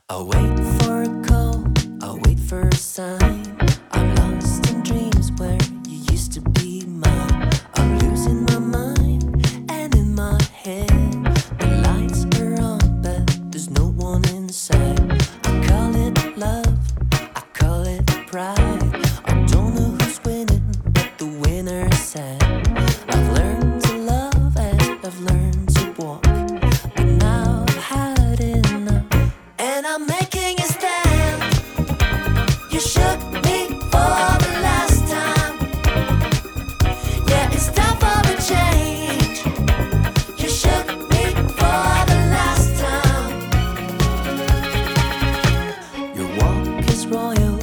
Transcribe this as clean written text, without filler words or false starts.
I'll wait for a call, I'll wait for a sign. I'm lost in dreams where you used to be mine. I'm losing my mind, and in my head the lights are on, but there's no one inside. I call it love, I call it pride. I don't know who's winning, but the winner's sad. I've learned to love as I've learned to walk, but now I've had enough. And I'm making a stand. You shook me for the last time. Yeah, it's time for a change. You shook me for the last time. Your walk is royal,